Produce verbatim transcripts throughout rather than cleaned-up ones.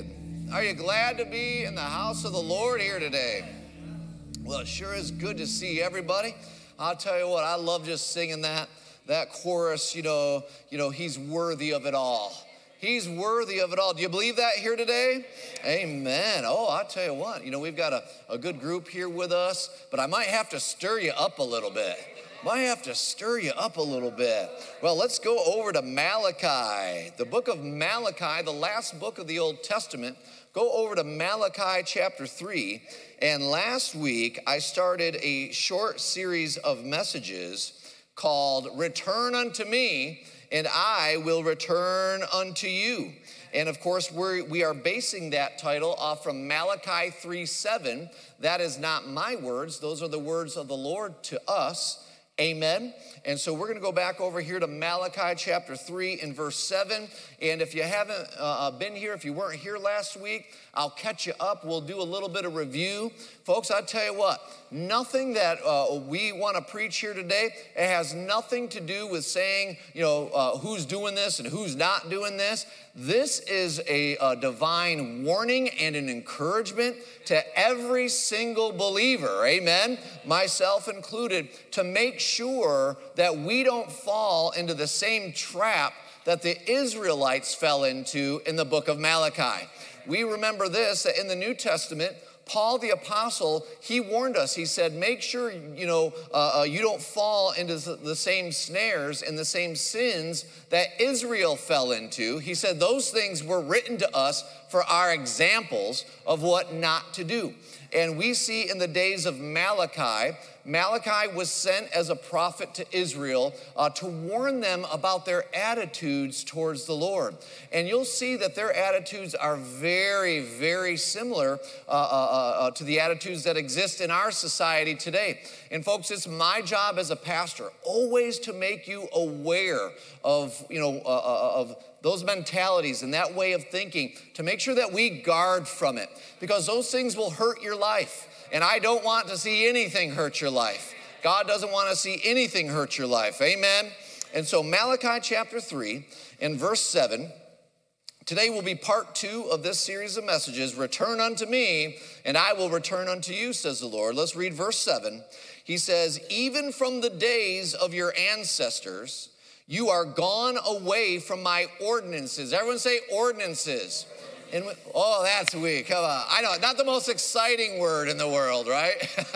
good. Are you glad to be in the house of the Lord here today? Well, it sure is good to see everybody. I'll tell you what, I love just singing that that chorus, you know, you know, he's worthy of it all. He's worthy of it all. Do you believe that here today? Amen. Oh, I'll tell you what, you know, we've got a, a good group here with us, but I might have to stir you up a little bit. Might have to stir you up a little bit. Well, let's go over to Malachi. The book of Malachi, the last book of the Old Testament. Go over to Malachi chapter three. And last week, I started a short series of messages called Return Unto Me, and I Will Return Unto You. And of course, we're, we are basing that title off from Malachi three seven. That is not my words. Those are the words of the Lord to us. Amen. And so we're going to go back over here to Malachi chapter three and verse seven. And if you haven't uh, been here, if you weren't here last week, I'll catch you up. We'll do a little bit of review. Folks, I'll tell you what, nothing that uh, we want to preach here today, it has nothing to do with saying, you know, uh, who's doing this and who's not doing this. This is a, a divine warning and an encouragement to every single believer, amen, myself included, to make sure that we don't fall into the same trap that the Israelites fell into in the book of Malachi. We remember this, that in the New Testament, Paul the apostle, he warned us. He said, make sure, you know, uh, uh, you don't fall into the same snares and the same sins that Israel fell into. He said those things were written to us for our examples of what not to do. And we see in the days of Malachi, Malachi was sent as a prophet to Israel uh, to warn them about their attitudes towards the Lord. And you'll see that their attitudes are very, very similar uh, uh, uh, to the attitudes that exist in our society today. And folks, it's my job as a pastor always to make you aware of, you know, uh, of those mentalities and that way of thinking, to make sure that we guard from it, because those things will hurt your life. And I don't want to see anything hurt your life. God doesn't want to see anything hurt your life. Amen. And so Malachi chapter three and verse seven, today will be part two of this series of messages. Return unto me, and I will return unto you, says the Lord. Let's read verse seven. He says, even from the days of your ancestors, you are gone away from my ordinances. Everyone say ordinances. And we, oh, that's weak. Come on. I know, not the most exciting word in the world, right?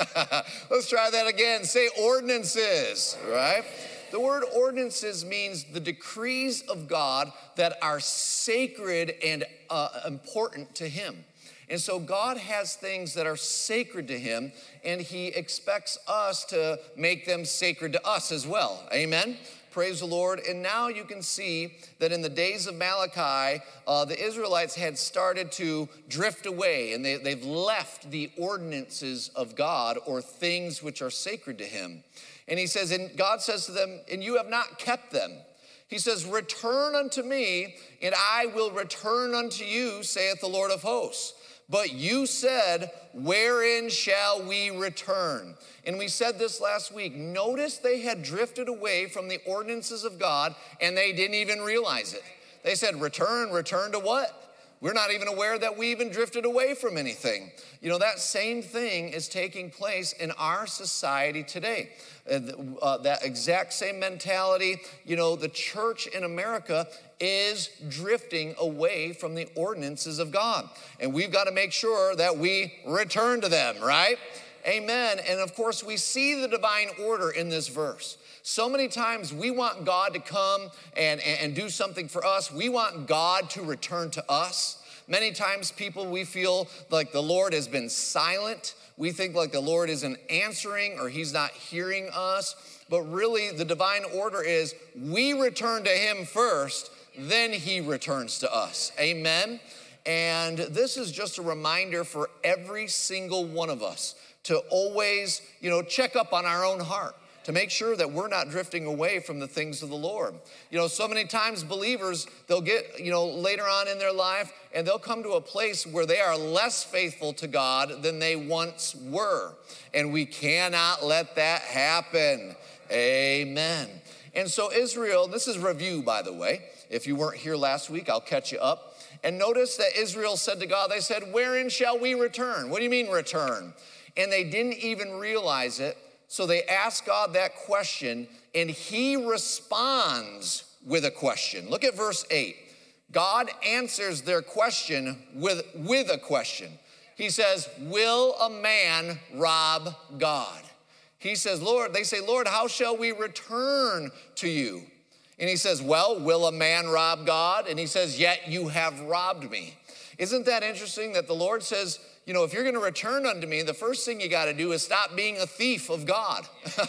Let's try that again. Say ordinances, right? The word ordinances means the decrees of God that are sacred and uh, important to him. And so God has things that are sacred to him, and he expects us to make them sacred to us as well. Amen? Praise the Lord. And now you can see that in the days of Malachi, uh, the Israelites had started to drift away, and they, they've left the ordinances of God, or things which are sacred to him. And he says, and God says to them, and you have not kept them. He says, return unto me, and I will return unto you, saith the Lord of hosts. But you said, wherein shall we return? And we said this last week. Notice they had drifted away from the ordinances of God, and they didn't even realize it. They said, return, return to what? We're not even aware that we even drifted away from anything. You know, that same thing is taking place in our society today. Uh, uh, that exact same mentality, you know, the church in America is drifting away from the ordinances of God. And we've got to make sure that we return to them, right? Amen. And of course, we see the divine order in this verse. So many times we want God to come and, and, and do something for us. We want God to return to us. Many times people, we feel like the Lord has been silent. We think like the Lord isn't answering or he's not hearing us. But really the divine order is we return to him first, then he returns to us. Amen. And this is just a reminder for every single one of us to always, you know, check up on our own heart, to make sure that we're not drifting away from the things of the Lord. You know, so many times believers, they'll get, you know, later on in their life, and they'll come to a place where they are less faithful to God than they once were. And we cannot let that happen. Amen. And so Israel, this is review, by the way. If you weren't here last week, I'll catch you up. And notice that Israel said to God, they said, wherein shall we return? What do you mean return? And they didn't even realize it. So they asked God that question, and he responds with a question. Look at verse eight. God answers their question with, with a question. He says, will a man rob God? He says, Lord, they say, Lord, how shall we return to you? And he says, well, will a man rob God? And he says, yet you have robbed me. Isn't that interesting that the Lord says, you know, if you're going to return unto me, the first thing you got to do is stop being a thief of God.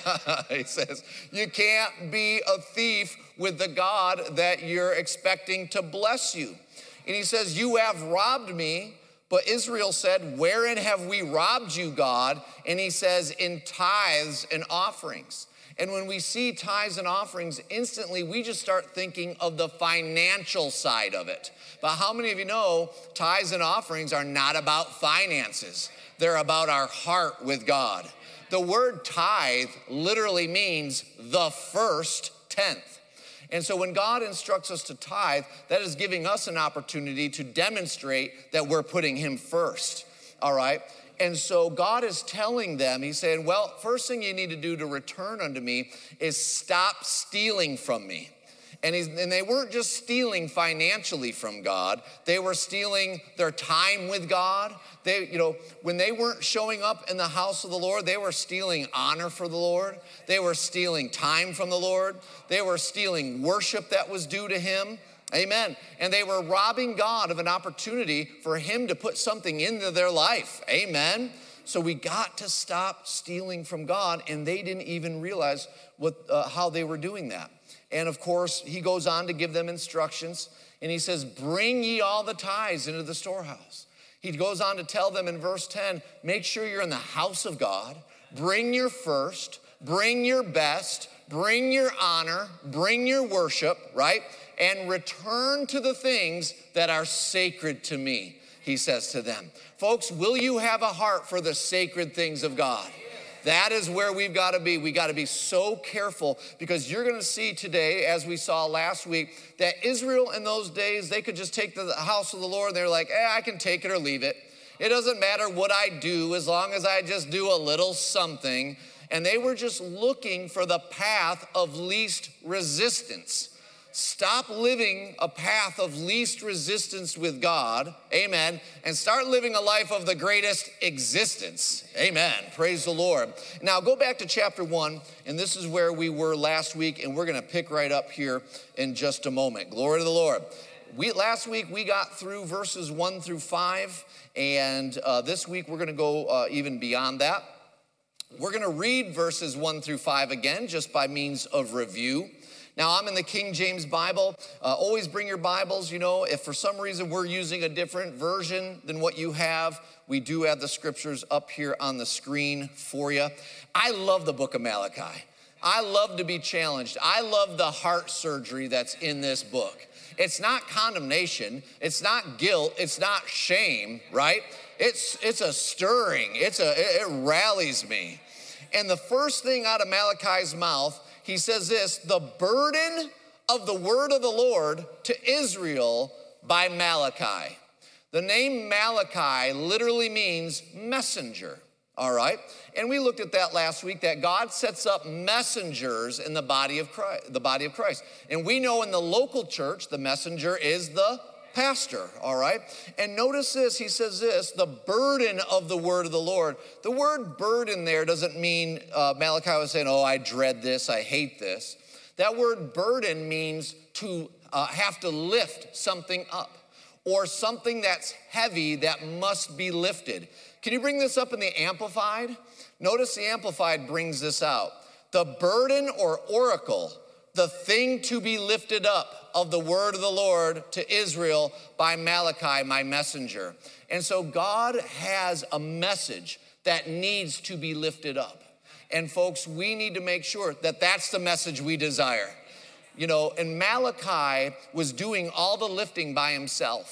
He says, you can't be a thief with the God that you're expecting to bless you. And he says, you have robbed me. But Israel said, wherein have we robbed you, God? And he says, in tithes and offerings. And when we see tithes and offerings, instantly we just start thinking of the financial side of it. But how many of you know tithes and offerings are not about finances? They're about our heart with God. The word tithe literally means the first tenth. And so when God instructs us to tithe, that is giving us an opportunity to demonstrate that we're putting him first, all right? And so God is telling them, he's saying, well, first thing you need to do to return unto me is stop stealing from me. And, he's, and they weren't just stealing financially from God. They were stealing their time with God. They, you know, when they weren't showing up in the house of the Lord, they were stealing honor for the Lord. They were stealing time from the Lord. They were stealing worship that was due to him. Amen. And they were robbing God of an opportunity for him to put something into their life. Amen. So we got to stop stealing from God, and they didn't even realize what, uh, how they were doing that. And of course, he goes on to give them instructions, and he says, bring ye all the tithes into the storehouse. He goes on to tell them in verse ten, make sure you're in the house of God, bring your first, bring your best, bring your honor, bring your worship, right? And return to the things that are sacred to me, he says to them. Folks, will you have a heart for the sacred things of God? That is where we've got to be. We got to be so careful, because you're going to see today, as we saw last week, that Israel in those days, they could just take the house of the Lord, and they're like, eh, I can take it or leave it. It doesn't matter what I do as long as I just do a little something. And they were just looking for the path of least resistance. Stop living a path of least resistance with God, amen, and start living a life of the greatest existence, amen. Praise the Lord. Now go back to chapter one, and this is where we were last week, and we're going to pick right up here in just a moment. Glory to the Lord. We, last week we got through verses one through five, and uh, this week we're going to go uh, even beyond that. We're going to read verses one through five again, just by means of review. Now, I'm in the King James Bible. Uh, always bring your Bibles. You know, if for some reason we're using a different version than what you have, we do have the scriptures up here on the screen for you. I love the book of Malachi. I love to be challenged. I love the heart surgery that's in this book. It's not condemnation. It's not guilt. It's not shame, right? It's, it's a stirring. It's a, it, it rallies me. And the first thing out of Malachi's mouth, he says this, the burden of the word of the Lord to Israel by Malachi. The name Malachi literally means messenger, all right? And we looked at that last week, that God sets up messengers in the body of Christ, the body of Christ. And we know in the local church, the messenger is the pastor, all right? And notice this, he says this, the burden of the word of the Lord. The word burden there doesn't mean uh, Malachi was saying, oh, I dread this, I hate this. That word burden means to uh, have to lift something up, or something that's heavy that must be lifted. Can you bring this up in the Amplified? Notice the Amplified brings this out. The burden or oracle, the thing to be lifted up of the word of the Lord to Israel by Malachi, my messenger. And so God has a message that needs to be lifted up. And folks, we need to make sure that that's the message we desire. You know, and Malachi was doing all the lifting by himself.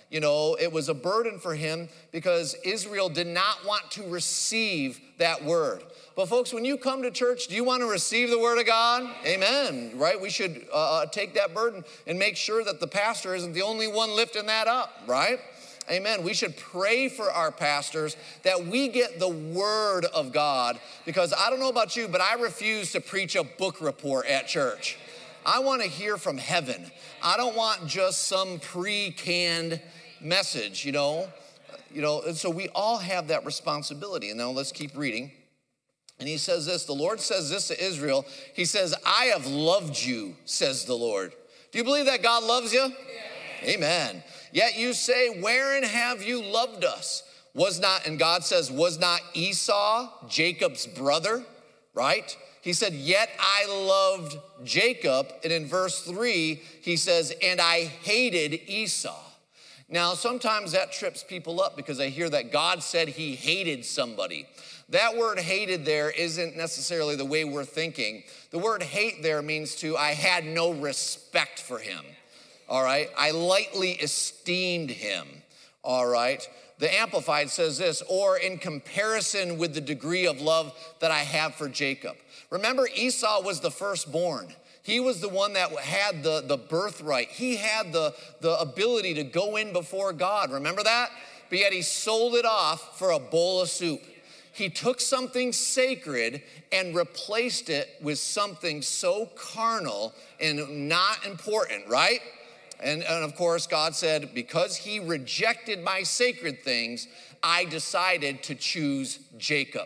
You know, it was a burden for him because Israel did not want to receive that word. But folks, when you come to church, do you want to receive the word of God? Amen, right? We should uh, take that burden and make sure that the pastor isn't the only one lifting that up, right? Amen. We should pray for our pastors that we get the word of God, because I don't know about you, but I refuse to preach a book report at church. I want to hear from heaven. I don't want just some pre-canned message, you know. You know, and so we all have that responsibility. And now let's keep reading. And he says this, the Lord says this to Israel. He says, I have loved you, says the Lord. Do you believe that God loves you? Yeah. Amen. Yet you say, wherein have you loved us? Was not, and God says, was not Esau Jacob's brother, right? He said, yet I loved Jacob. And in verse three, he says, and I hated Esau. Now, sometimes that trips people up because I hear that God said he hated somebody. That word hated there isn't necessarily the way we're thinking. The word hate there means to, I had no respect for him. All right, I lightly esteemed him, all right? The Amplified says this, or in comparison with the degree of love that I have for Jacob. Remember, Esau was the firstborn. He was the one that had the, the birthright. He had the, the ability to go in before God, remember that? But yet he sold it off for a bowl of soup. He took something sacred and replaced it with something so carnal and not important, right? And, and of course, God said, because he rejected my sacred things, I decided to choose Jacob.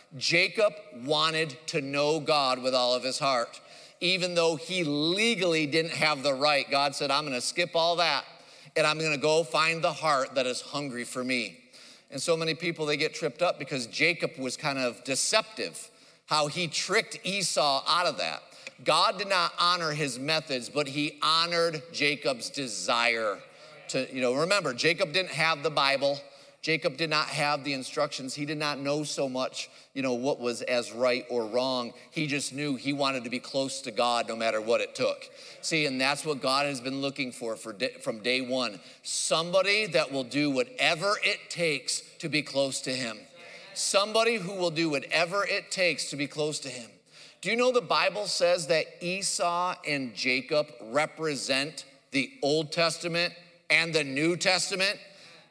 Jacob wanted to know God with all of his heart. Even though he legally didn't have the right, God said, I'm gonna skip all that, and I'm gonna go find the heart that is hungry for me. And so many people, they get tripped up because Jacob was kind of deceptive, how he tricked Esau out of that. God did not honor his methods, but he honored Jacob's desire to, you know, remember, Jacob didn't have the Bible. Jacob did not have the instructions. He did not know so much, you know, what was as right or wrong. He just knew he wanted to be close to God no matter what it took. See, and that's what God has been looking for, for from day one. Somebody that will do whatever it takes to be close to him. Somebody who will do whatever it takes to be close to him. Do you know the Bible says that Esau and Jacob represent the Old Testament and the New Testament?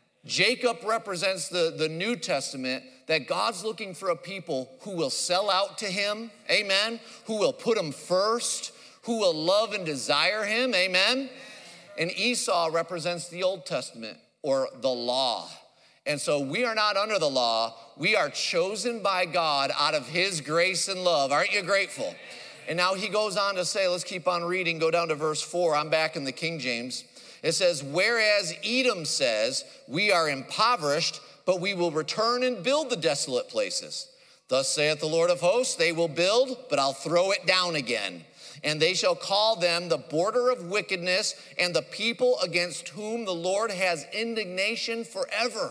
Jacob represents the, the New Testament, that God's looking for a people who will sell out to him, amen, who will put him first, who will love and desire him, amen. And Esau represents the Old Testament, or the law. And so we are not under the law. We are chosen by God out of his grace and love. Aren't you grateful? And now he goes on to say, let's keep on reading, go down to verse four. I'm back in the King James. It says, whereas Edom says, we are impoverished, but we will return and build the desolate places. Thus saith the Lord of hosts, they will build, but I'll throw it down again. And they shall call them the border of wickedness and the people against whom the Lord has indignation forever.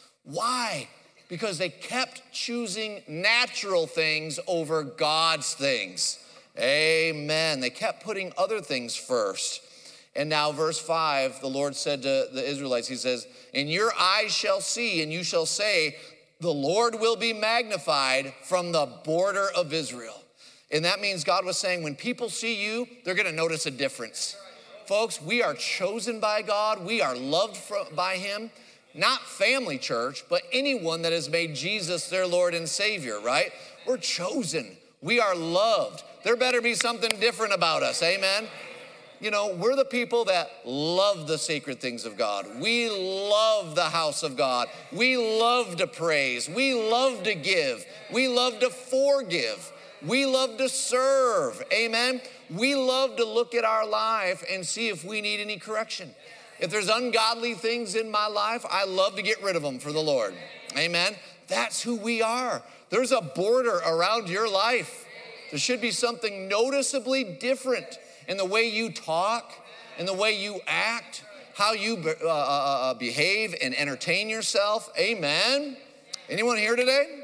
Why? Because they kept choosing natural things over God's things. Amen. They kept putting other things first. And now verse five, the Lord said to the Israelites, he says, and your eyes shall see, and you shall say, the Lord will be magnified from the border of Israel. And that means God was saying, when people see you, they're gonna notice a difference. Folks, we are chosen by God. We are loved by him. Not family church, but anyone that has made Jesus their Lord and Savior, right? We're chosen. We are loved. There better be something different about us, amen? You know, we're the people that love the sacred things of God. We love the house of God. We love to praise. We love to give. We love to forgive. We love to serve, amen? We love to look at our life and see if we need any correction. If there's ungodly things in my life, I love to get rid of them for the Lord, amen? That's who we are. There's a border around your life. There should be something noticeably different in the way you talk, in the way you act, how you uh, uh, behave and entertain yourself. Amen. Anyone here today?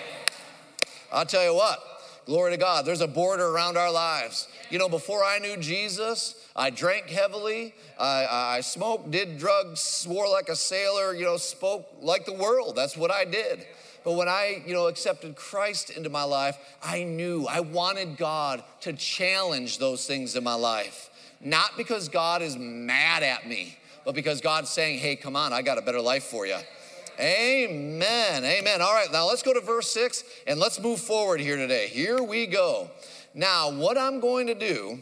I'll tell you what, glory to God. There's a border around our lives. You know, before I knew Jesus, I drank heavily. I, I smoked, did drugs, swore like a sailor, you know, spoke like the world. That's what I did. But when I, you know, accepted Christ into my life, I knew I wanted God to challenge those things in my life. Not because God is mad at me, but because God's saying, hey, come on, I got a better life for you. Amen, amen. All right, now let's go to verse six and let's move forward here today. Here we go. Now, what I'm going to do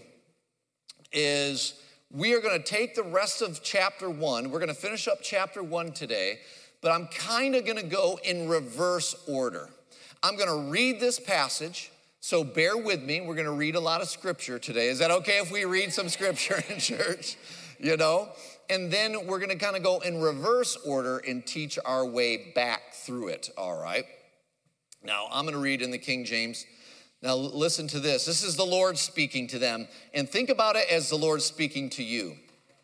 is we are going to take the rest of chapter one. We're going to finish up chapter one today, but I'm kind of going to go in reverse order. I'm going to read this passage, so bear with me. We're going to read a lot of scripture today. Is that okay if we read some scripture in church? You know? And then we're going to kind of go in reverse order and teach our way back through it, all right? Now, I'm going to read in the King James. Now, listen to this. This is the Lord speaking to them. And think about it as the Lord speaking to you.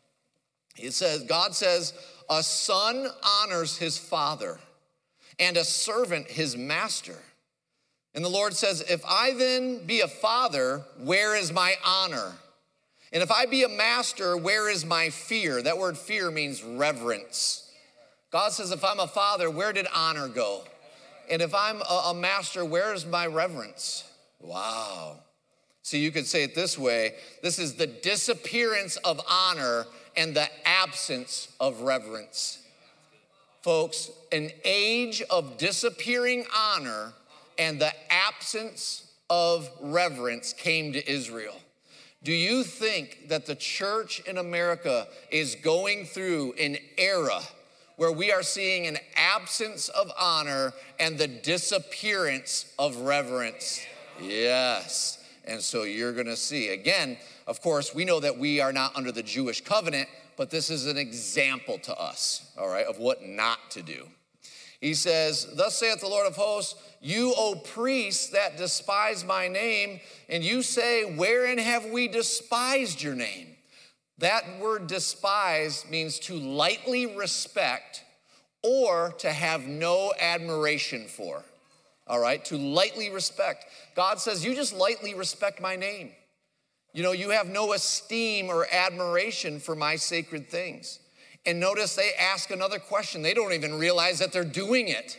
It says, God says, a son honors his father, and a servant his master. And the Lord says, if I then be a father, where is my honor? And if I be a master, where is my fear? That word fear means reverence. God says, if I'm a father, where did honor go? And if I'm a, a master, where is my reverence? Wow. So you could say it this way. This is the disappearance of honor and the absence of reverence. Folks, an age of disappearing honor and the absence of reverence came to Israel. Do you think that the church in America is going through an era where we are seeing an absence of honor and the disappearance of reverence? Yes. And so you're going to see. Again, of course, we know that we are not under the Jewish covenant, but this is an example to us, all right, of what not to do. He says, thus saith the Lord of hosts, you, O priests that despise my name, and you say, wherein have we despised your name? That word despise means to lightly respect or to have no admiration for. All right, to lightly respect. God says, you just lightly respect my name. You know, you have no esteem or admiration for my sacred things. And notice they ask another question. They don't even realize that they're doing it.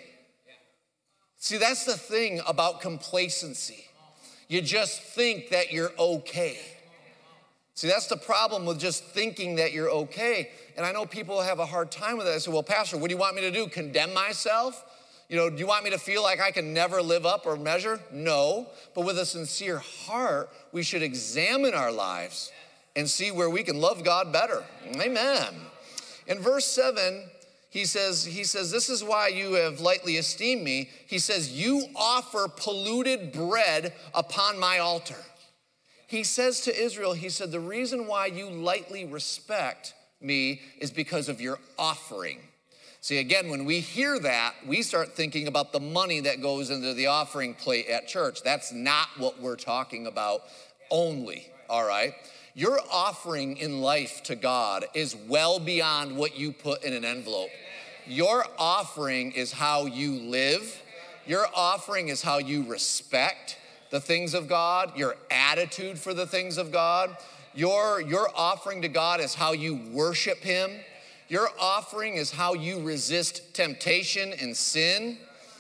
See, that's the thing about complacency. You just think that you're okay. See, that's the problem with just thinking that you're okay. And I know people have a hard time with that. I say, well, Pastor, what do you want me to do? Condemn myself? You know, do you want me to feel like I can never live up or measure? No, but with a sincere heart, we should examine our lives and see where we can love God better. Amen. In verse seven, he says, he says, this is why you have lightly esteemed me. He says, you offer polluted bread upon my altar. He says to Israel, he said, the reason why you lightly respect me is because of your offering. See, again, when we hear that, we start thinking about the money that goes into the offering plate at church. That's not what we're talking about only, all right? Your offering in life to God is well beyond what you put in an envelope. Your offering is how you live. Your offering is how you respect the things of God, your attitude for the things of God. Your, your offering to God is how you worship him. Your offering is how you resist temptation and sin.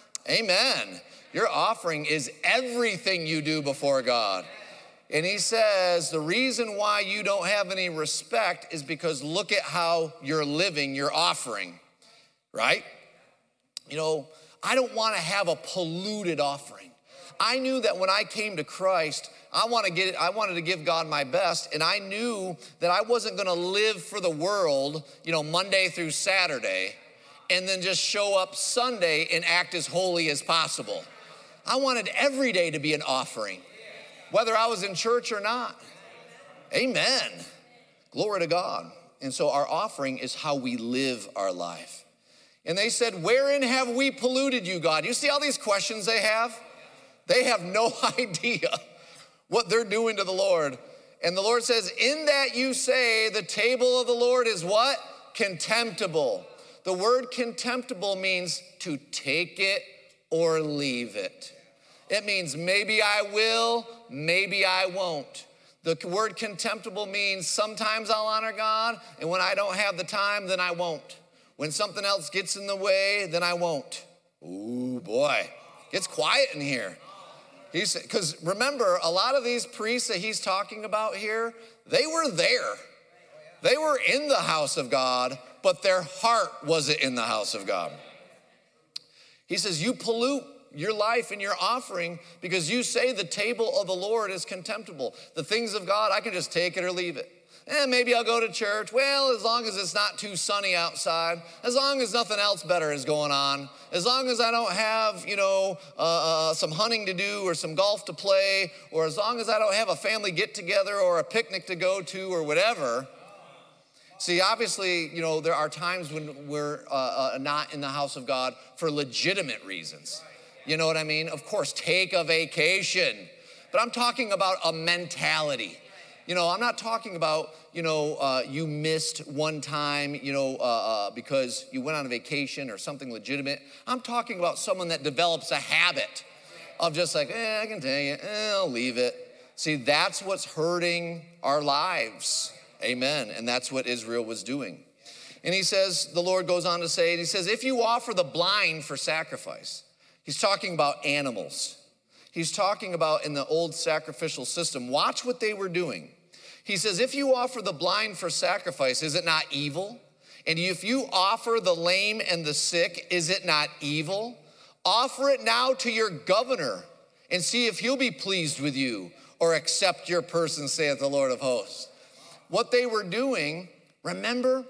Amen. Your offering is everything you do before God. And he says, the reason why you don't have any respect is because look at how you're living your offering, right? You know, I don't want to have a polluted offering. I knew that when I came to Christ, I want to get I wanted to give God my best, and I knew that I wasn't going to live for the world, you know, Monday through Saturday, and then just show up Sunday and act as holy as possible. I wanted every day to be an offering, whether I was in church or not. Amen. Glory to God. And so our offering is how we live our life. And they said, wherein have we polluted you, God? You see all these questions they have? They have no idea what they're doing to the Lord. And the Lord says, in that you say the table of the Lord is what? Contemptible. The word contemptible means to take it or leave it. It means maybe I will, maybe I won't. The word contemptible means sometimes I'll honor God, and when I don't have the time, then I won't. When something else gets in the way, then I won't. Ooh, boy, it's quiet in here. He's, because remember, a lot of these priests that he's talking about here, they were there. They were in the house of God, but their heart wasn't in the house of God. He says, you pollute your life and your offering because you say the table of the Lord is contemptible. The things of God, I can just take it or leave it. And maybe I'll go to church. Well, as long as it's not too sunny outside, as long as nothing else better is going on, as long as I don't have, you know, uh, uh, some hunting to do or some golf to play, or as long as I don't have a family get together or a picnic to go to or whatever. See, obviously, you know, there are times when we're uh, uh, not in the house of God for legitimate reasons. You know what I mean? Of course, take a vacation. But I'm talking about a mentality. You know, I'm not talking about, you know, uh, you missed one time, you know, uh, uh, because you went on a vacation or something legitimate. I'm talking about someone that develops a habit of just like, eh, I can tell you, eh, I'll leave it. See, that's what's hurting our lives. Amen. And that's what Israel was doing. And he says, the Lord goes on to say, he says, if you offer the blind for sacrifice, he's talking about animals. He's talking about in the old sacrificial system. Watch what they were doing. He says, if you offer the blind for sacrifice, is it not evil? And if you offer the lame and the sick, is it not evil? Offer it now to your governor and see if he'll be pleased with you or accept your person, saith the Lord of hosts. What they were doing, remember,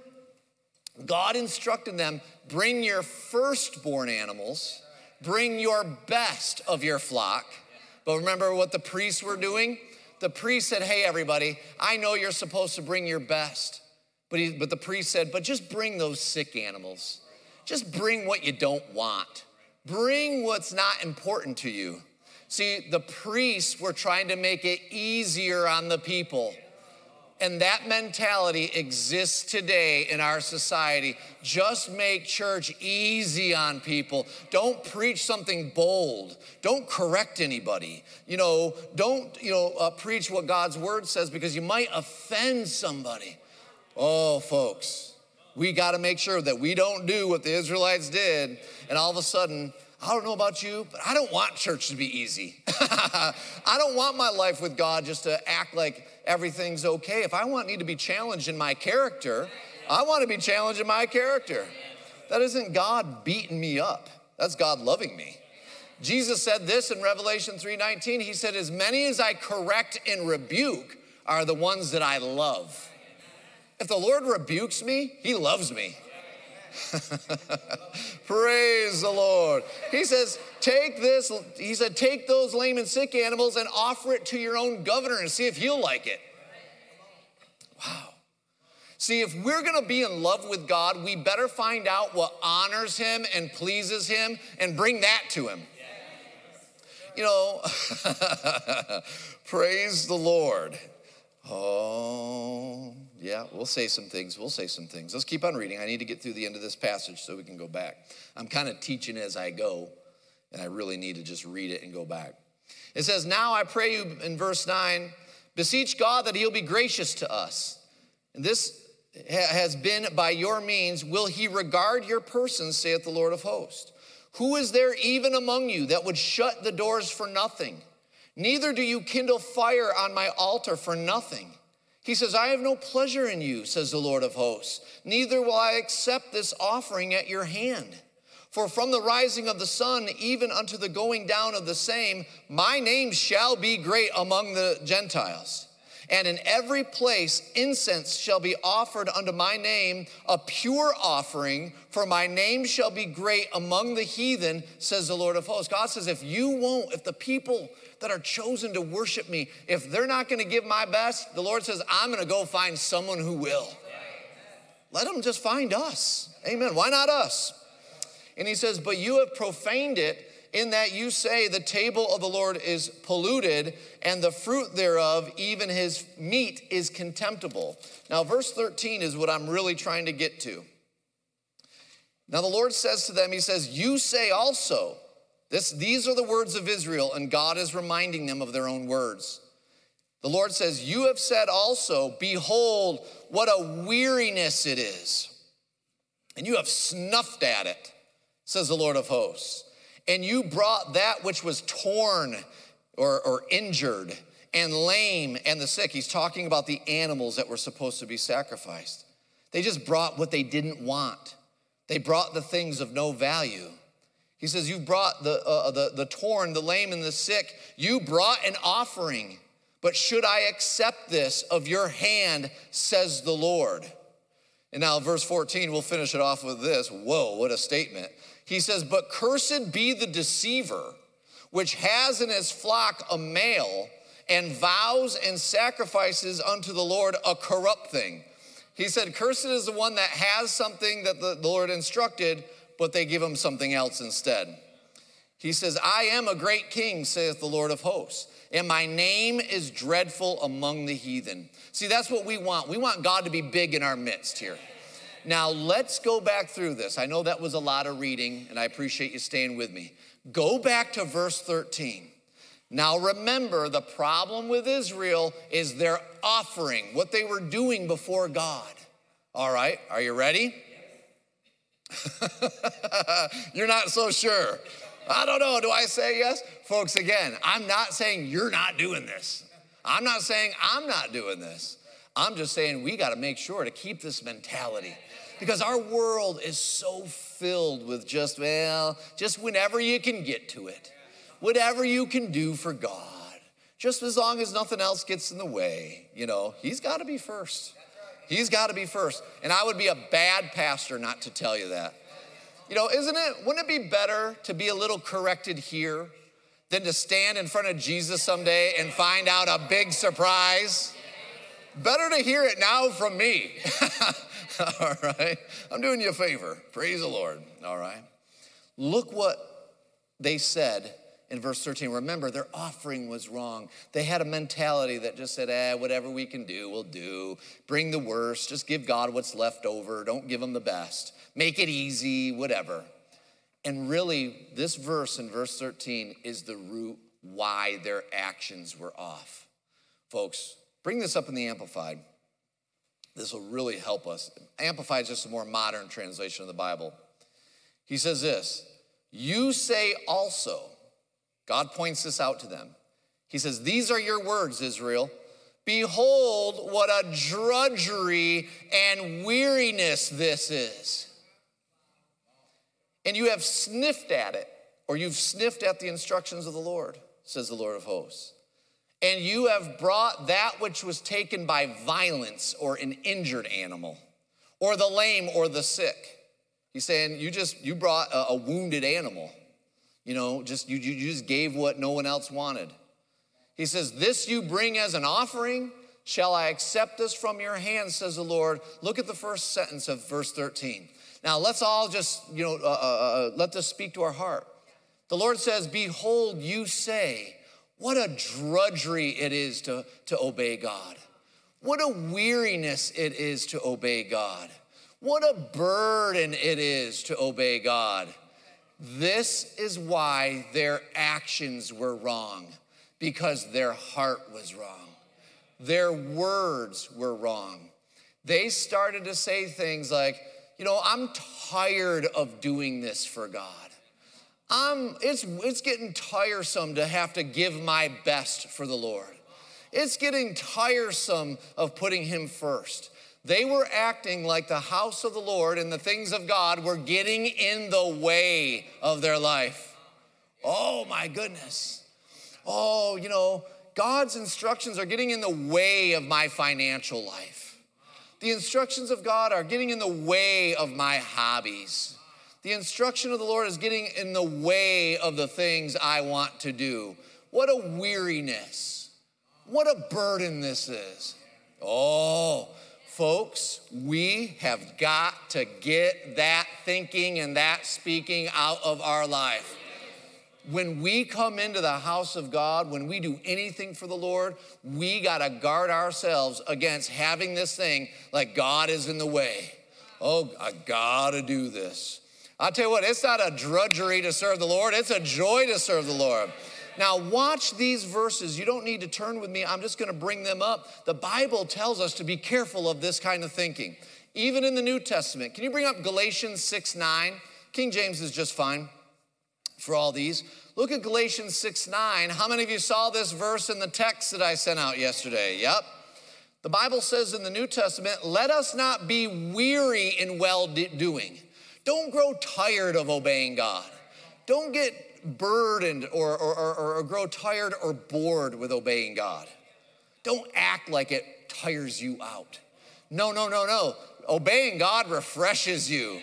God instructed them, bring your firstborn animals, bring your best of your flock. But remember what the priests were doing? The priest said, hey, everybody, I know you're supposed to bring your best. But, he, but the priest said, but just bring those sick animals. Just bring what you don't want. Bring what's not important to you. See, the priests were trying to make it easier on the people. And that mentality exists today in our society. Just make church easy on people. Don't preach something bold. Don't correct anybody. You know, don't, you know, uh, preach what God's word says because you might offend somebody. Oh, folks, we got to make sure that we don't do what the Israelites did. And all of a sudden, I don't know about you, but I don't want church to be easy. I don't want my life with God just to act like everything's okay. If I want need to be challenged in my character, I want to be challenged in my character. That isn't God beating me up. That's God loving me. Jesus said this in Revelation three nineteen. He said, as many as I correct and rebuke are the ones that I love. If the Lord rebukes me, he loves me. Praise the Lord. He says, take this, he said, take those lame and sick animals and offer it to your own governor and see if he'll like it. Wow. See, if we're going to be in love with God, we better find out what honors him and pleases him and bring that to him. You know, praise the Lord. Oh, yeah, we'll say some things. We'll say some things. Let's keep on reading. I need to get through the end of this passage so we can go back. I'm kind of teaching as I go, and I really need to just read it and go back. It says, now I pray you in verse nine, beseech God that he'll be gracious to us. And this has been by your means. Will he regard your person, saith the Lord of hosts? Who is there even among you that would shut the doors for nothing? Neither do you kindle fire on my altar for nothing. He says, I have no pleasure in you, says the Lord of hosts. Neither will I accept this offering at your hand. For from the rising of the sun, even unto the going down of the same, my name shall be great among the Gentiles. And in every place incense shall be offered unto my name, a pure offering, for my name shall be great among the heathen, says the Lord of hosts. God says, if you won't, if the people that are chosen to worship me, if they're not gonna give my best, the Lord says, I'm gonna go find someone who will. Let them just find us. Amen. Why not us? And he says, but you have profaned it, in that you say the table of the Lord is polluted, and the fruit thereof, even his meat, is contemptible. Now, verse thirteen is what I'm really trying to get to. Now, the Lord says to them, he says, you say also, this, these are the words of Israel, and God is reminding them of their own words. The Lord says, you have said also, behold, what a weariness it is. And you have snuffed at it, says the Lord of hosts. And you brought that which was torn or, or injured and lame and the sick. He's talking about the animals that were supposed to be sacrificed. They just brought what they didn't want. They brought the things of no value. He says, you brought the, uh, the, the torn, the lame, and the sick. You brought an offering. But should I accept this of your hand, says the Lord? And now verse fourteen, we'll finish it off with this. Whoa, what a statement. He says, but cursed be the deceiver, which has in his flock a male, and vows and sacrifices unto the Lord a corrupt thing. He said, cursed is the one that has something that the Lord instructed, but they give him something else instead. He says, I am a great king, saith the Lord of hosts, and my name is dreadful among the heathen. See, that's what we want. We want God to be big in our midst here. Now, let's go back through this. I know that was a lot of reading, and I appreciate you staying with me. Go back to verse thirteen. Now, remember, the problem with Israel is their offering, what they were doing before God. All right, are you ready? You're not so sure. I don't know, do I say yes? Folks, again, I'm not saying you're not doing this. I'm not saying I'm not doing this. I'm just saying we got to make sure to keep this mentality, because our world is so filled with just, well, just whenever you can get to it, whatever you can do for God, just as long as nothing else gets in the way. You know, he's got to be first. He's got to be first. And I would be a bad pastor not to tell you that. You know, isn't it, wouldn't it be better to be a little corrected here than to stand in front of Jesus someday and find out a big surprise? Better to hear it now from me. All right. I'm doing you a favor. Praise the Lord. All right. Look what they said in verse thirteen. Remember, their offering was wrong. They had a mentality that just said, eh, whatever we can do, we'll do. Bring the worst. Just give God what's left over. Don't give him the best. Make it easy, whatever. And really, this verse in verse thirteen is the root why their actions were off. Folks, bring this up in the Amplified. This will really help us. Amplified is just a more modern translation of the Bible. He says this, you say also, God points this out to them. He says, these are your words, Israel. Behold, what a drudgery and weariness this is. And you have sniffed at it, or you've sniffed at the instructions of the Lord, says the Lord of hosts. And you have brought that which was taken by violence, or an injured animal, or the lame or the sick. He's saying you just, you brought a, a wounded animal. You know, just you, you just gave what no one else wanted. He says, this you bring as an offering. Shall I accept this from your hand, says the Lord. Look at the first sentence of verse thirteen. Now, let's all just, you know, uh, uh, let this speak to our heart. The Lord says, behold, you say, what a drudgery it is to, to obey God. What a weariness it is to obey God. What a burden it is to obey God. This is why their actions were wrong, because their heart was wrong. Their words were wrong. They started to say things like, you know, I'm tired of doing this for God. I'm, it's, it's getting tiresome to have to give my best for the Lord. It's getting tiresome of putting him first. They were acting like the house of the Lord and the things of God were getting in the way of their life. Oh my goodness. Oh, you know, God's instructions are getting in the way of my financial life. The instructions of God are getting in the way of my hobbies. The instruction of the Lord is getting in the way of the things I want to do. What a weariness. What a burden this is. Oh, folks, we have got to get that thinking and that speaking out of our life. When we come into the house of God, when we do anything for the Lord, we got to guard ourselves against having this thing like God is in the way. Oh, I got to do this. I'll tell you what, it's not a drudgery to serve the Lord. It's a joy to serve the Lord. Now watch these verses. You don't need to turn with me. I'm just going to bring them up. The Bible tells us to be careful of this kind of thinking. Even in the New Testament. Can you bring up Galatians six nine? King James is just fine for all these. Look at Galatians six nine. How many of you saw this verse in the text that I sent out yesterday? Yep. The Bible says in the New Testament, let us not be weary in well-doing. Don't grow tired of obeying God. Don't get burdened or, or, or, or grow tired or bored with obeying God. Don't act like it tires you out. No, no, no, no. Obeying God refreshes you.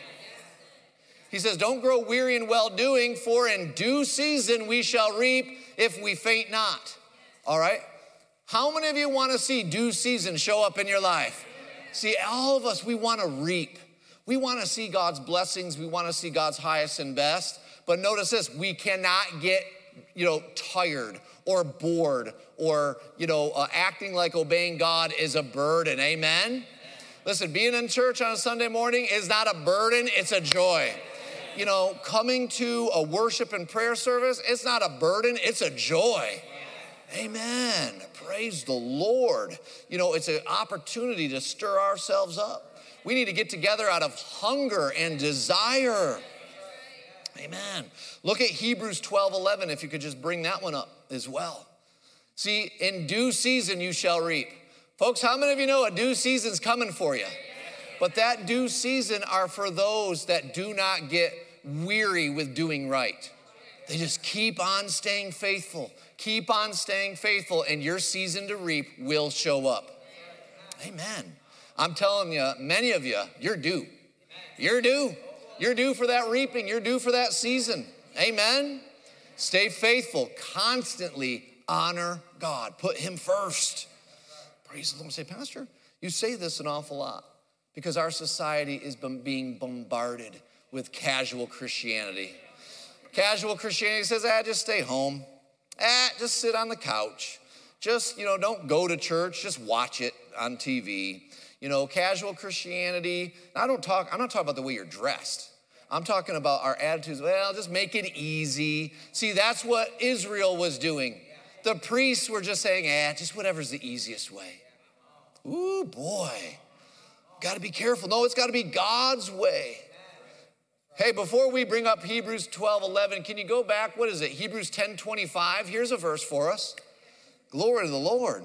He says, don't grow weary in well-doing, for in due season we shall reap if we faint not. All right? How many of you want to see due season show up in your life? See, all of us, we want to reap. We want to see God's blessings. We want to see God's highest and best. But notice this, we cannot get, you know, tired or bored or, you know, uh, acting like obeying God is a burden. Amen? Listen, being in church on a Sunday morning is not a burden, it's a joy. You know, coming to a worship and prayer service, it's not a burden, it's a joy. Amen. Praise the Lord. You know, it's an opportunity to stir ourselves up. We need to get together out of hunger and desire. Amen. Look at Hebrews twelve eleven, if you could just bring that one up as well. See, in due season you shall reap. Folks, how many of you know a due season's coming for you? But that due season are for those that do not get weary with doing right. They just keep on staying faithful. Keep on staying faithful, and your season to reap will show up. Amen. I'm telling you, many of you, you're due. You're due. You're due for that reaping. You're due for that season. Amen. Stay faithful. Constantly honor God. Put him first. Praise the Lord. Say, Pastor, you say this an awful lot because our society is being bombarded with casual Christianity. Casual Christianity says, ah, just stay home. Ah, just sit on the couch. Just, you know, don't go to church. Just watch it on T V. You know, casual Christianity. I don't talk, I'm not talking about the way you're dressed. I'm talking about our attitudes. Well, just make it easy. See, that's what Israel was doing. The priests were just saying, ah, just whatever's the easiest way. Ooh, boy. Got to be careful. No, it's got to be God's way. Hey, before we bring up Hebrews twelve eleven, can you go back? What is it? Hebrews ten twenty-five. Here's a verse for us. Glory to the Lord.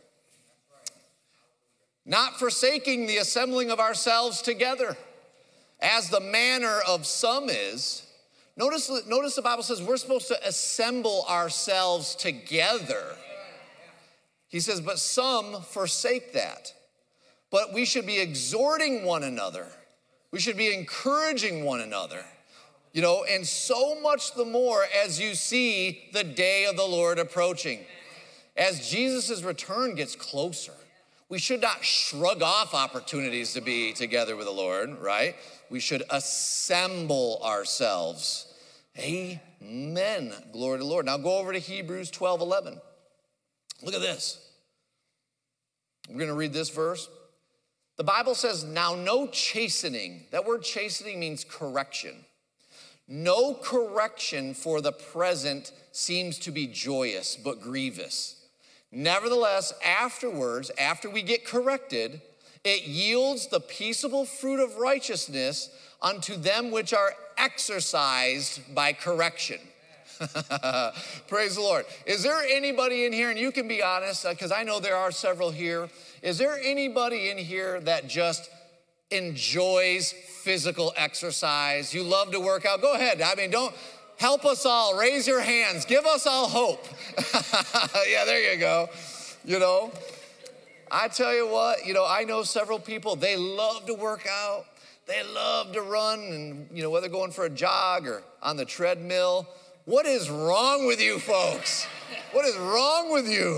Not forsaking the assembling of ourselves together, as the manner of some is. Notice, notice the Bible says we're supposed to assemble ourselves together. He says, but some forsake that. But we should be exhorting one another. We should be encouraging one another, you know, and so much the more as you see the day of the Lord approaching. As Jesus' return gets closer, we should not shrug off opportunities to be together with the Lord, right? We should assemble ourselves. Amen. Glory to the Lord. Now go over to Hebrews twelve eleven. Look at this. We're going to read this verse. The Bible says, now no chastening. That word chastening means correction. No correction for the present seems to be joyous, but grievous. Nevertheless, afterwards, after we get corrected, it yields the peaceable fruit of righteousness unto them which are exercised by correction. Praise the Lord. Is there anybody in here, and you can be honest, because I know there are several here. Is there anybody in here that just enjoys physical exercise? You love to work out? Go ahead. I mean, don't help us all. Raise your hands. Give us all hope. Yeah, there you go. You know, I tell you what, you know, I know several people, they love to work out. They love to run, and, you know, whether going for a jog or on the treadmill. What is wrong with you folks? What is wrong with you?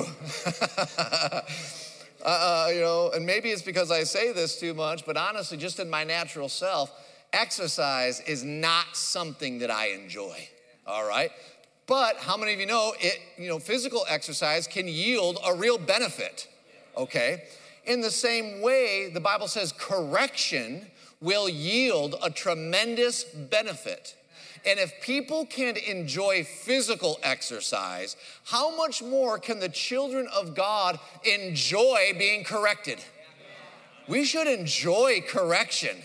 uh, you know, and maybe it's because I say this too much, but honestly, just in my natural self, exercise is not something that I enjoy, all right? But how many of you know, it, you know, physical exercise can yield a real benefit, okay? In the same way, the Bible says correction will yield a tremendous benefit. And if people can enjoy physical exercise, how much more can the children of God enjoy being corrected? We should enjoy correction.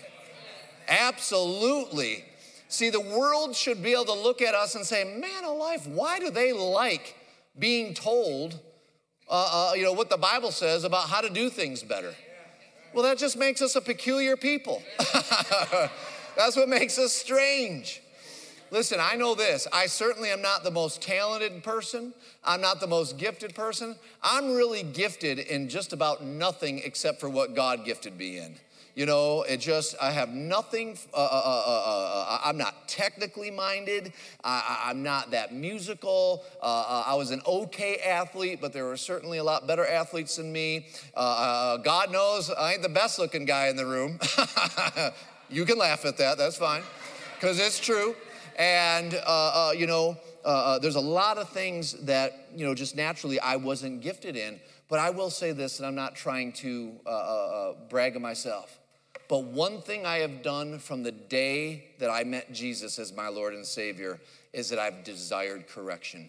Absolutely. See, the world should be able to look at us and say, man alive, why do they like being told, uh, uh, you know, what the Bible says about how to do things better? Well, that just makes us a peculiar people. That's what makes us strange. Listen, I know this. I certainly am not the most talented person. I'm not the most gifted person. I'm really gifted in just about nothing except for what God gifted me in. You know, it just, I have nothing, uh, uh, uh, uh, I'm not technically minded. I, I'm not that musical. Uh, uh, I was an okay athlete, but there were certainly a lot better athletes than me. Uh, uh, God knows I ain't the best looking guy in the room. You can laugh at that, that's fine, because it's true. And, uh, uh, you know, uh, uh, there's a lot of things that, you know, just naturally I wasn't gifted in. But I will say this, and I'm not trying to uh, uh, brag of myself. But one thing I have done from the day that I met Jesus as my Lord and Savior is that I've desired correction.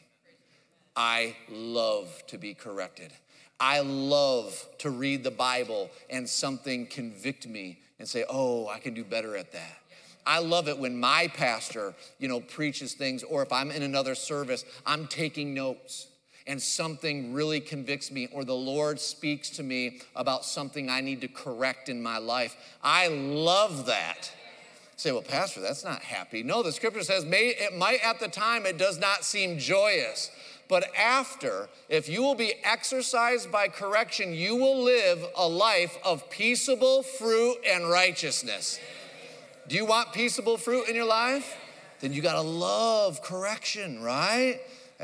I love to be corrected. I love to read the Bible and something convict me and say, oh, I can do better at that. I love it when my pastor, you know, preaches things, or if I'm in another service, I'm taking notes and something really convicts me, or the Lord speaks to me about something I need to correct in my life. I love that. You say, well, Pastor, that's not happy. No, the scripture says, may, it might at the time, it does not seem joyous. But after, if you will be exercised by correction, you will live a life of peaceable fruit and righteousness. Do you want peaceable fruit in your life? Then you gotta love correction, right?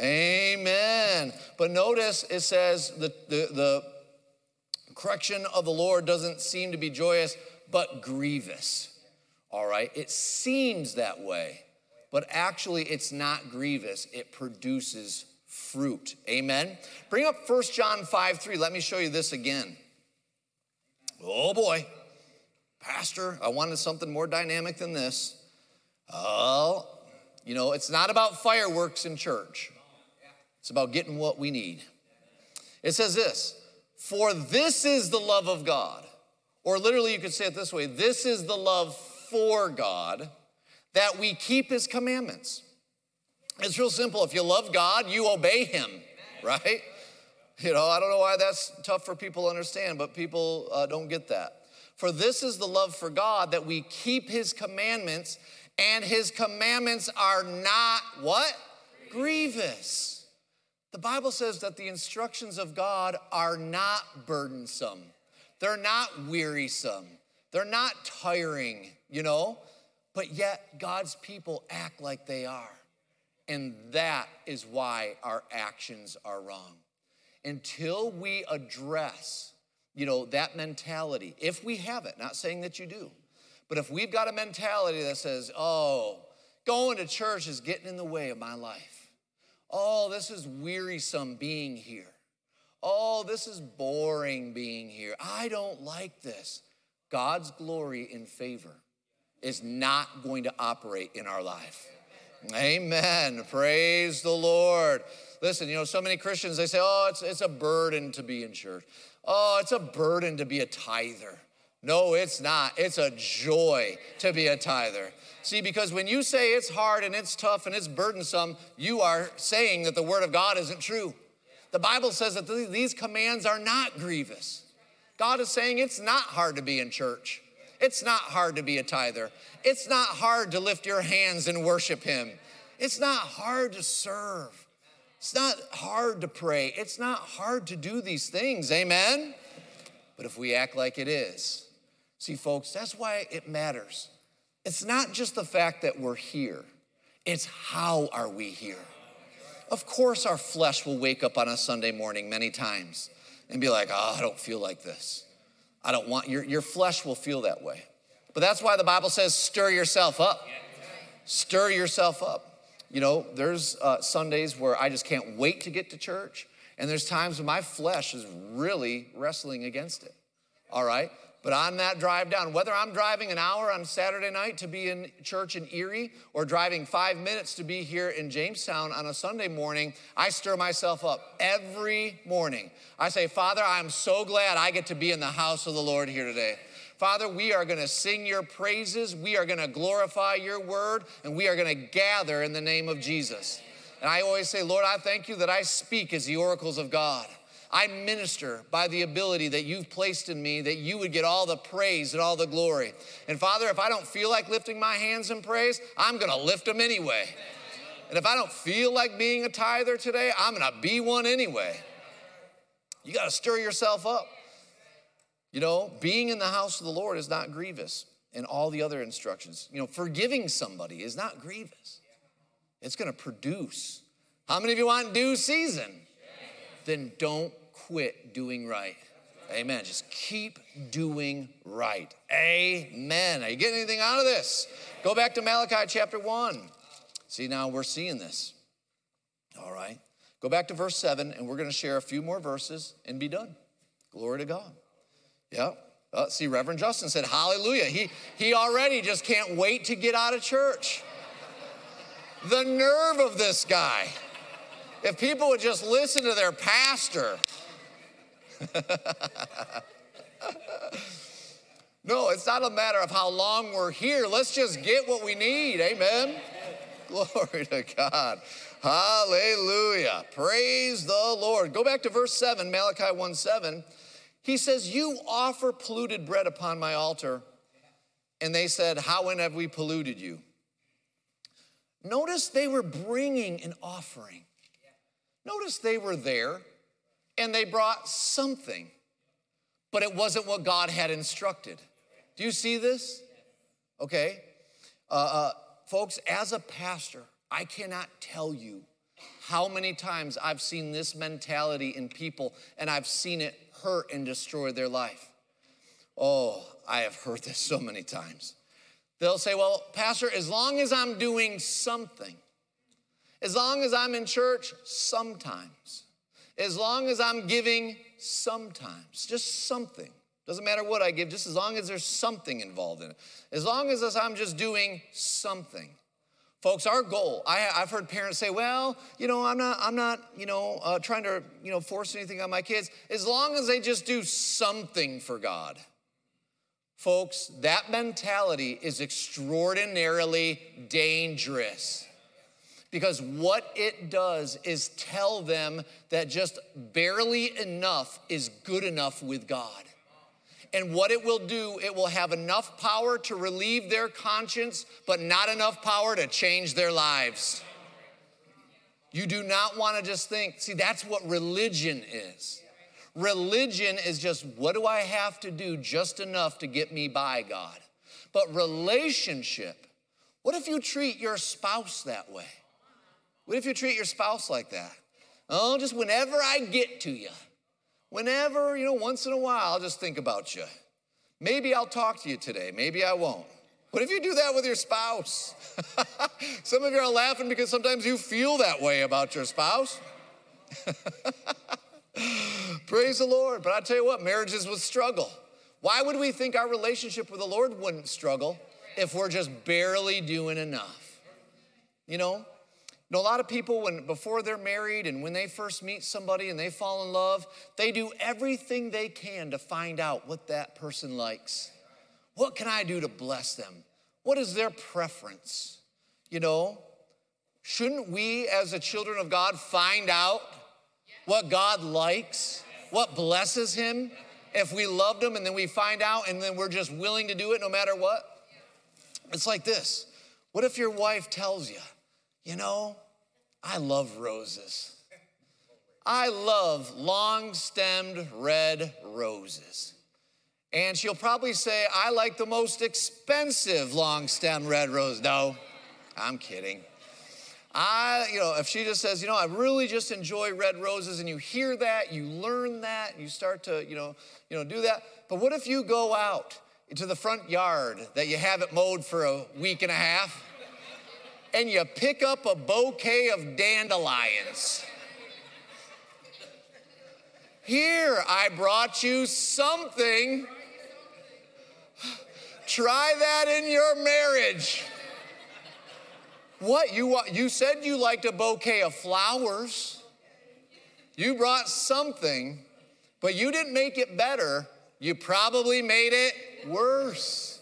Amen. But notice it says the, the, the correction of the Lord doesn't seem to be joyous, but grievous. All right? It seems that way, but actually it's not grievous. It produces fruit. Amen. Bring up First John five three. Let me show you this again. Oh boy. Pastor, I wanted something more dynamic than this. Oh, you know, it's not about fireworks in church. It's about getting what we need. It says this, for this is the love of God. Or literally you could say it this way, this is the love for God, that we keep his commandments. It's real simple. If you love God, you obey him, right? You know, I don't know why that's tough for people to understand, but people uh, don't get that. For this is the love for God, that we keep his commandments, and his commandments are not what? Grievous. The Bible says that the instructions of God are not burdensome. They're not wearisome. They're not tiring, you know? But yet God's people act like they are. And that is why our actions are wrong. Until we address, you know, that mentality, if we have it, not saying that you do, but if we've got a mentality that says, oh, going to church is getting in the way of my life. Oh, this is wearisome being here. Oh, this is boring being here. I don't like this. God's glory and favor is not going to operate in our life. Amen. Praise the Lord. Listen, you know, so many Christians, they say, oh, it's, it's a burden to be in church. Oh, it's a burden to be a tither. No, it's not. It's a joy to be a tither. See, because when you say it's hard and it's tough and it's burdensome, you are saying that the word of God isn't true. The Bible says that these commands are not grievous. God is saying it's not hard to be in church. It's not hard to be a tither. It's not hard to lift your hands and worship him. It's not hard to serve. It's not hard to pray. It's not hard to do these things, amen? But if we act like it is, see, folks, that's why it matters. It's not just the fact that we're here. It's how are we here? Of course, our flesh will wake up on a Sunday morning many times and be like, oh, I don't feel like this. I don't want, your, your flesh will feel that way. But that's why the Bible says, stir yourself up. Stir yourself up. You know, there's uh, Sundays where I just can't wait to get to church. And there's times when my flesh is really wrestling against it. All right? But on that drive down, whether I'm driving an hour on Saturday night to be in church in Erie or driving five minutes to be here in Jamestown on a Sunday morning, I stir myself up every morning. I say, Father, I'm so glad I get to be in the house of the Lord here today. Father, we are going to sing your praises. We are going to glorify your word, and we are going to gather in the name of Jesus. And I always say, Lord, I thank you that I speak as the oracles of God. I minister by the ability that you've placed in me, that you would get all the praise and all the glory. And Father, if I don't feel like lifting my hands in praise, I'm going to lift them anyway. And if I don't feel like being a tither today, I'm going to be one anyway. You got to stir yourself up. You know, being in the house of the Lord is not grievous, and all the other instructions. You know, forgiving somebody is not grievous. It's going to produce. How many of you want due season? Then don't quit doing right. Amen. Just keep doing right. Amen. Are you getting anything out of this? Go back to Malachi chapter one. See, now we're seeing this. All right. Go back to verse seven, and we're going to share a few more verses and be done. Glory to God. Yeah. Uh, see, Reverend Justin said, hallelujah. He, he already just can't wait to get out of church. The nerve of this guy. If people would just listen to their pastor. No, it's not a matter of how long we're here. Let's just get what we need. Amen. Glory to God. Hallelujah. Praise the Lord. Go back to verse seven, Malachi one seven. He says, you offer polluted bread upon my altar. And they said, how and have we polluted you? Notice they were bringing an offering. Notice they were there and they brought something, but it wasn't what God had instructed. Do you see this? Okay. Uh, uh, folks, as a pastor, I cannot tell you how many times I've seen this mentality in people, and I've seen it hurt and destroy their life. Oh, I have heard this so many times. They'll say, well, Pastor, as long as I'm doing something, as long as I'm in church sometimes, as long as I'm giving sometimes, just something. Doesn't matter what I give, just as long as there's something involved in it. As long as I'm just doing something. Folks, our goal, I, I've heard parents say, well, you know, I'm not, I'm not, you know, uh, trying to, you know, force anything on my kids. As long as they just do something for God. Folks, that mentality is extraordinarily dangerous. Because what it does is tell them that just barely enough is good enough with God. And what it will do, it will have enough power to relieve their conscience, but not enough power to change their lives. You do not want to just think, see, that's what religion is. Religion is just, what do I have to do just enough to get me by, God? But relationship, what if you treat your spouse that way? What if you treat your spouse like that? Oh, just whenever I get to you. Whenever, you know, once in a while, I'll just think about you. Maybe I'll talk to you today. Maybe I won't. What if you do that with your spouse? Some of you are laughing because sometimes you feel that way about your spouse. Praise the Lord. But I tell you what, marriages would struggle. Why would we think our relationship with the Lord wouldn't struggle if we're just barely doing enough? You know? You know, a lot of people, when before they're married and when they first meet somebody and they fall in love, they do everything they can to find out what that person likes. What can I do to bless them? What is their preference? You know, shouldn't we as the children of God find out what God likes, what blesses him? If we loved him and then we find out and then we're just willing to do it no matter what? It's like this. What if your wife tells you, you know, I love roses. I love long-stemmed red roses. And she'll probably say, I like the most expensive long-stemmed red rose. No, I'm kidding. I, you know, if she just says, you know, I really just enjoy red roses, and you hear that, you learn that, you start to, you know, you know, do that. But what if you go out into the front yard that you haven't mowed for a week and a half, and you pick up a bouquet of dandelions? Here, I brought you something Try that in your marriage. What, you, wa- you said you liked a bouquet of flowers. You brought something, but you didn't make it better. You probably made it worse.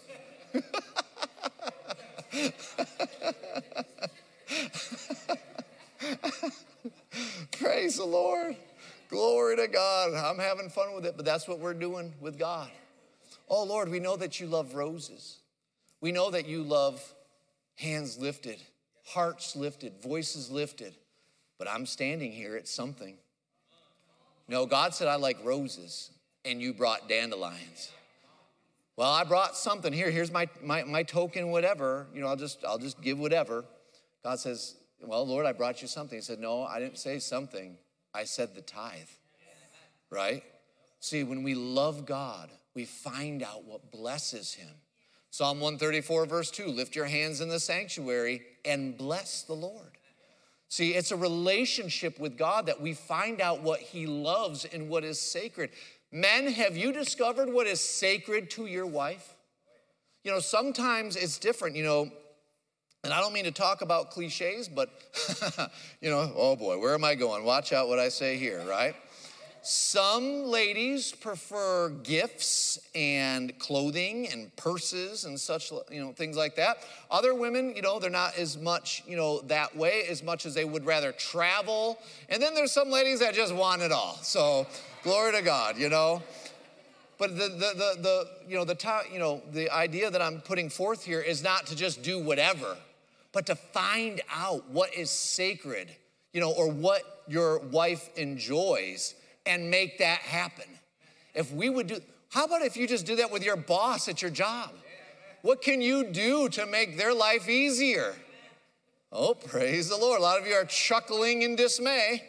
Praise the Lord. Glory to God. I'm having fun with it, but that's what we're doing with God. Oh, Lord, we know that you love roses. We know that you love hands lifted, hearts lifted, voices lifted. But I'm standing here at something. No, God said I like roses, and you brought dandelions. Well, I brought something here. Here's my, my, my token, whatever. You know, I'll just, I'll just give whatever. God says, well, Lord, I brought you something. He said, no, I didn't say something. I said the tithe, right? See, when we love God, we find out what blesses him. Psalm one thirty-four, verse two, lift your hands in the sanctuary and bless the Lord. See, it's a relationship with God that we find out what he loves and what is sacred. Men, have you discovered what is sacred to your wife? You know, sometimes it's different, you know, and I don't mean to talk about cliches, but, you know, oh boy, where am I going? Watch out what I say here, right? Some ladies prefer gifts and clothing and purses and such, you know, things like that. Other women, you know, they're not as much, you know, that way as much as they would rather travel. And then there's some ladies that just want it all. So glory to God, you know. But the, the, the, the you know, the, t- you know, the idea that I'm putting forth here is not to just do whatever, but to find out what is sacred, you know, or what your wife enjoys and make that happen. If we would do, how about if you just do that with your boss at your job? What can you do to make their life easier? Oh, praise the Lord. A lot of you are chuckling in dismay.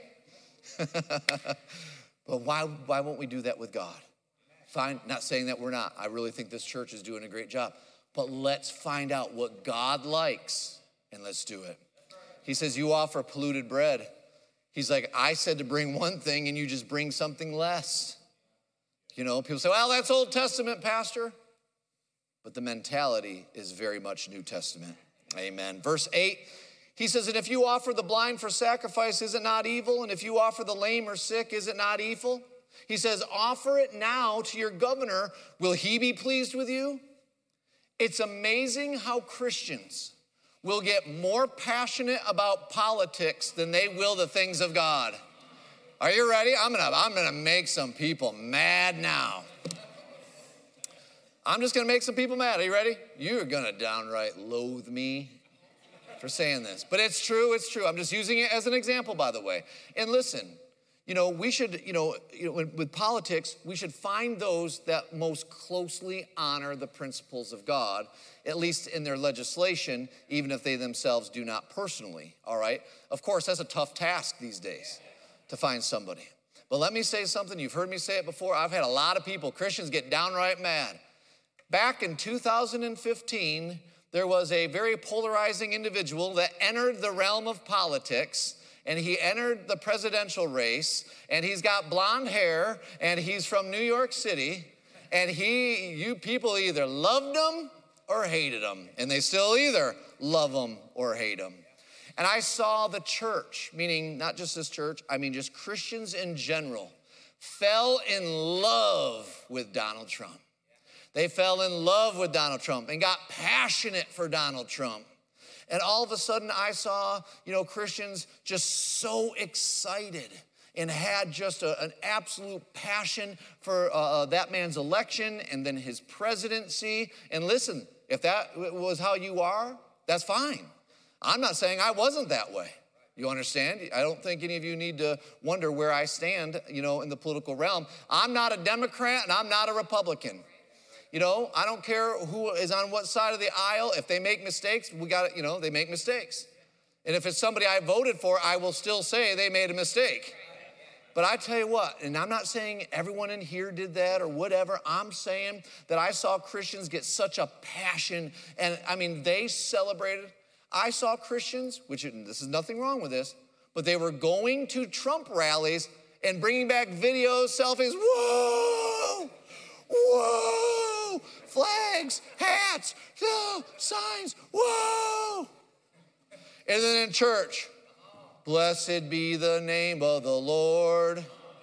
But why, why won't we do that with God? Fine, not saying that we're not. I really think this church is doing a great job. But let's find out what God likes and let's do it. He says, you offer polluted bread. He's like, I said to bring one thing and you just bring something less. You know, people say, well, that's Old Testament, Pastor. But the mentality is very much New Testament. Amen. Verse eight, he says, and if you offer the blind for sacrifice, is it not evil? And if you offer the lame or sick, is it not evil? He says, offer it now to your governor. Will he be pleased with you? It's amazing how Christians will get more passionate about politics than they will the things of God. Are you ready? I'm gonna, I'm gonna make some people mad now. I'm just gonna make some people mad. Are you ready? You're gonna downright loathe me for saying this. But it's true, it's true. I'm just using it as an example, by the way. And listen, you know, we should, you know, you know with, with politics, we should find those that most closely honor the principles of God, at least in their legislation, even if they themselves do not personally, all right? Of course, that's a tough task these days to find somebody. But let me say something. You've heard me say it before. I've had a lot of people, Christians, get downright mad. Back in two thousand fifteen, there was a very polarizing individual that entered the realm of politics, and he entered the presidential race, and he's got blonde hair, and he's from New York City, and he, you people either loved him or hated him, and they still either love him or hate him. And I saw the church, meaning not just this church, I mean just Christians in general, fell in love with Donald Trump. They fell in love with Donald Trump and got passionate for Donald Trump. And all of a sudden I saw, you know, Christians just so excited and had just a, an absolute passion for uh, that man's election and then his presidency. And listen, if that was how you are, that's fine. I'm not saying I wasn't that way. You understand? I don't think any of you need to wonder where I stand, you know, in the political realm. I'm not a Democrat and I'm not a Republican. You know, I don't care who is on what side of the aisle. If they make mistakes, we got to, you know, they make mistakes. And if it's somebody I voted for, I will still say they made a mistake. But I tell you what, and I'm not saying everyone in here did that or whatever. I'm saying that I saw Christians get such a passion. And I mean, they celebrated. I saw Christians, which this is nothing wrong with this, but they were going to Trump rallies and bringing back videos, selfies. Whoa, whoa. flags, hats, oh, signs, whoa. And then in church, blessed be the name of the Lord.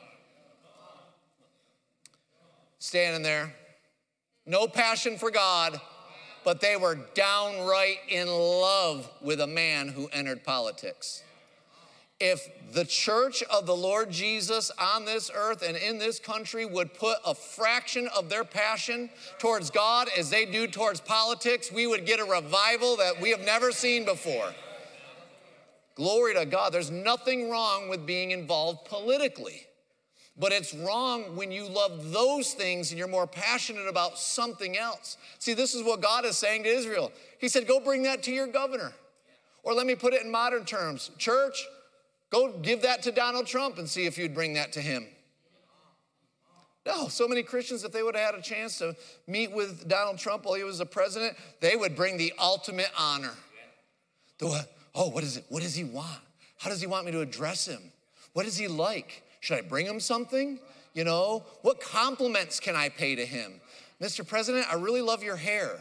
Standing there, no passion for God, but they were downright in love with a man who entered politics. If the church of the Lord Jesus on this earth and in this country would put a fraction of their passion towards God as they do towards politics, we would get a revival that we have never seen before. Glory to God. There's nothing wrong with being involved politically. But it's wrong when you love those things and you're more passionate about something else. See, this is what God is saying to Israel. He said, go bring that to your governor. Or let me put it in modern terms. Church, go give that to Donald Trump and see if you'd bring that to him. No, so many Christians, if they would have had a chance to meet with Donald Trump while he was the president, they would bring the ultimate honor. The what? Oh, what is it? What does he want? How does he want me to address him? What is he like? Should I bring him something? You know, what compliments can I pay to him? Mister President, I really love your hair.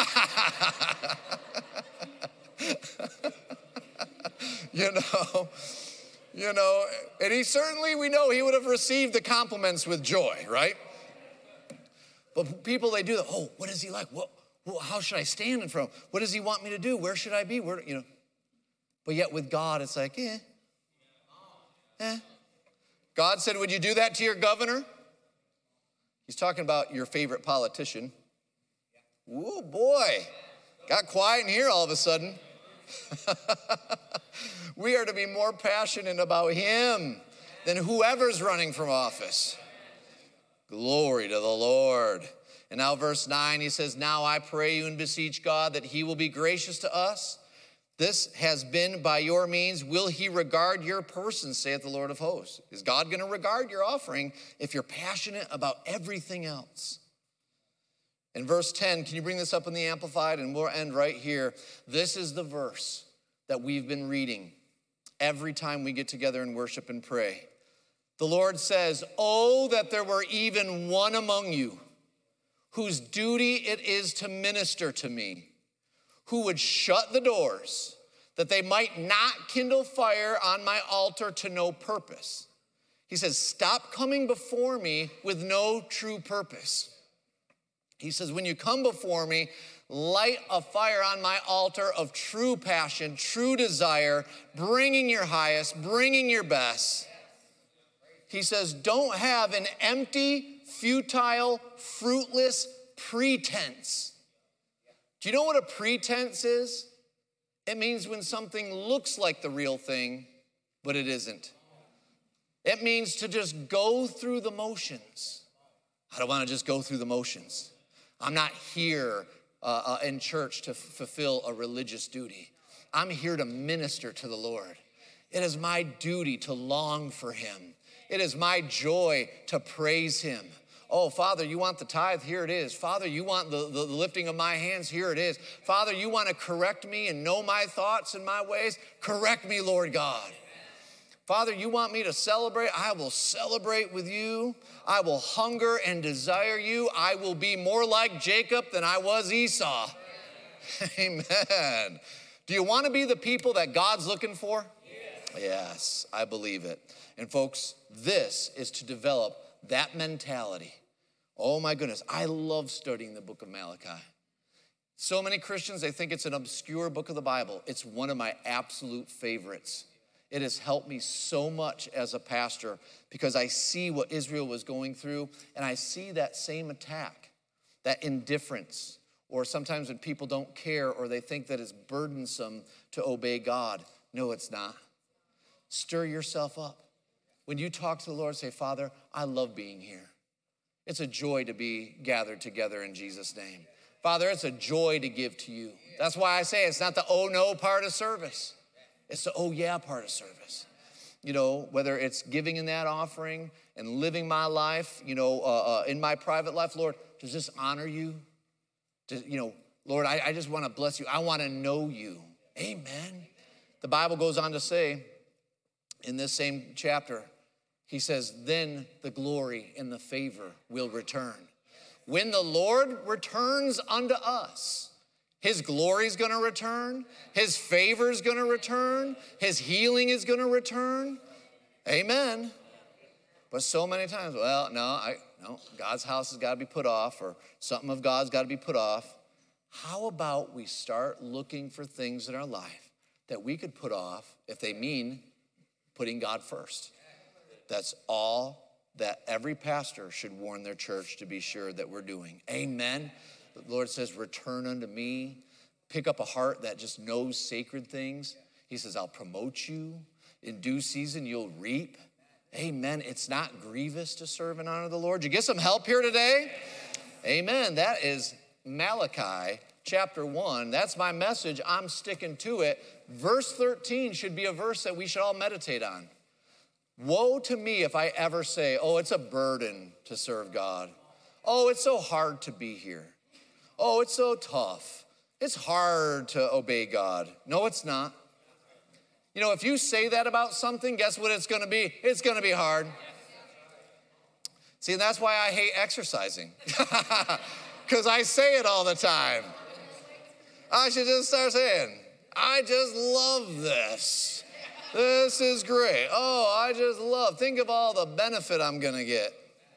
you know, you know, and he certainly, we know he would have received the compliments with joy, right? But people, they do that. Oh, what is he like? What, what, how should I stand in front of him? What does he want me to do? Where should I be? Where, you know, but yet with God, it's like, eh, eh. God said, would you do that to your governor? He's talking about your favorite politician. Ooh, boy, got quiet in here all of a sudden. We are to be more passionate about him than whoever's running from office. Glory to the Lord. And now verse nine, he says, now I pray you and beseech God that he will be gracious to us. This has been by your means. Will he regard your person, saith the Lord of hosts? Is God going to regard your offering if you're passionate about everything else? In verse ten, can you bring this up in the Amplified? And we'll end right here. This is the verse that we've been reading every time we get together and worship and pray. The Lord says, oh, that there were even one among you whose duty it is to minister to me, who would shut the doors, that they might not kindle fire on my altar to no purpose. He says, stop coming before me with no true purpose. He says, when you come before me, light a fire on my altar of true passion, true desire, bringing your highest, bringing your best. He says, don't have an empty, futile, fruitless pretense. Do you know what a pretense is? It means when something looks like the real thing, but it isn't. It means to just go through the motions. I don't want to just go through the motions. I'm not here uh, uh, in church to f- fulfill a religious duty. I'm here to minister to the Lord. It is my duty to long for him. It is my joy to praise him. Oh, Father, you want the tithe? Here it is. Father, you want the, the, the lifting of my hands? Here it is. Father, you want to correct me and know my thoughts and my ways? Correct me, Lord God. Father, you want me to celebrate? I will celebrate with you. I will hunger and desire you. I will be more like Jacob than I was Esau. Amen. Do you want to be the people that God's looking for? Yes, yes, I believe it. And folks, this is to develop that mentality. Oh my goodness, I love studying the book of Malachi. So many Christians, they think it's an obscure book of the Bible. It's one of my absolute favorites. It has helped me so much as a pastor because I see what Israel was going through, and I see that same attack, that indifference, or sometimes when people don't care or they think that it's burdensome to obey God. No, it's not. Stir yourself up. When you talk to the Lord, say, Father, I love being here. It's a joy to be gathered together in Jesus' name. Father, it's a joy to give to you. That's why I say it's not the oh no part of service. It's the oh yeah part of service. You know, whether it's giving in that offering and living my life, you know, uh, uh, in my private life, Lord, does this honor you? Does, you know, Lord, I, I just want to bless you. I want to know you. Amen. The Bible goes on to say in this same chapter, he says, then the glory and the favor will return. When the Lord returns unto us, his glory is going to return. His favor is going to return. His healing is going to return. Amen. But so many times, well, no, I, no, God's house has got to be put off, or something of God's got to be put off. How about we start looking for things in our life that we could put off if they mean putting God first? That's all that every pastor should warn their church to be sure that we're doing. Amen. The Lord says, return unto me. Pick up a heart that just knows sacred things. He says, I'll promote you. In due season, you'll reap. Amen. It's not grievous to serve and honor the Lord. You get some help here today? Amen. That is Malachi chapter one. That's my message. I'm sticking to it. Verse thirteen should be a verse that we should all meditate on. Woe to me if I ever say, oh, it's a burden to serve God. Oh, it's so hard to be here. Oh, it's so tough. It's hard to obey God. No, it's not. You know, if you say that about something, guess what it's going to be? It's going to be hard. See, and that's why I hate exercising. Because I say it all the time. I should just start saying, I just love this. This is great. Oh, I just love. Think of all the benefit I'm going to get.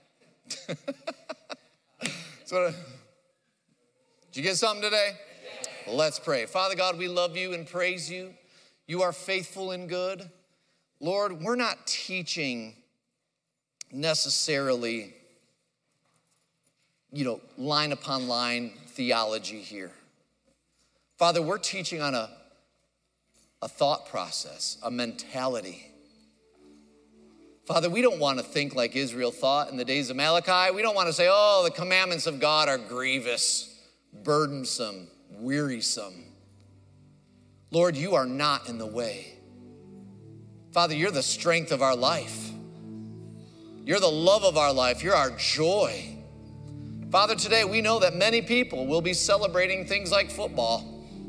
So, did you get something today? Let's pray. Father God, we love you and praise you. You are faithful and good. Lord, we're not teaching necessarily, you know, line upon line theology here. Father, we're teaching on a a thought process, a mentality. Father, we don't want to think like Israel thought in the days of Malachi. We don't want to say, oh, the commandments of God are grievous, burdensome, wearisome. Lord, you are not in the way. Father, you're the strength of our life. You're the love of our life. You're our joy. Father, today we know that many people will be celebrating things like football.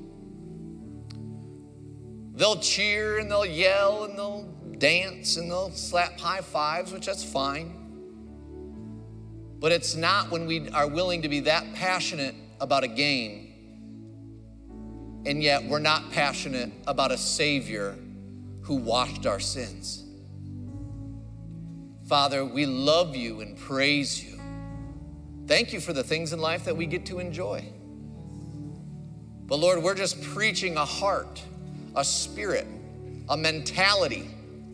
They'll cheer and they'll yell and they'll dance and they'll slap high fives, which that's fine. But it's not when we are willing to be that passionate about a game, and yet we're not passionate about a Savior who washed our sins. Father, we love you and praise you. Thank you for the things in life that we get to enjoy. But Lord, we're just preaching a heart, a spirit, a mentality